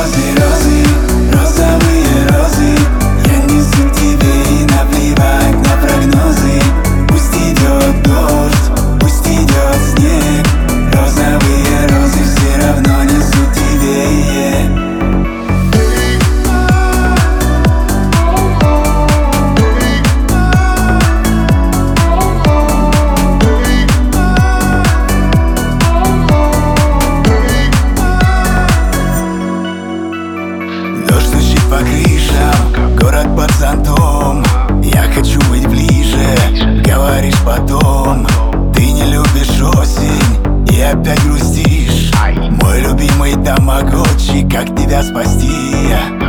розы, розы, розовые розы. Я несу к тебе и наплевать на прогнозы. Пусть идет дождь, пусть идет снег. Розовые розы все равно несу тебе. Дождь стучит по крышам, город под зонтом. Я хочу быть ближе, говоришь потом. Ты не любишь осень и опять грустишь. Мой любимый тамагочи, как тебя спасти?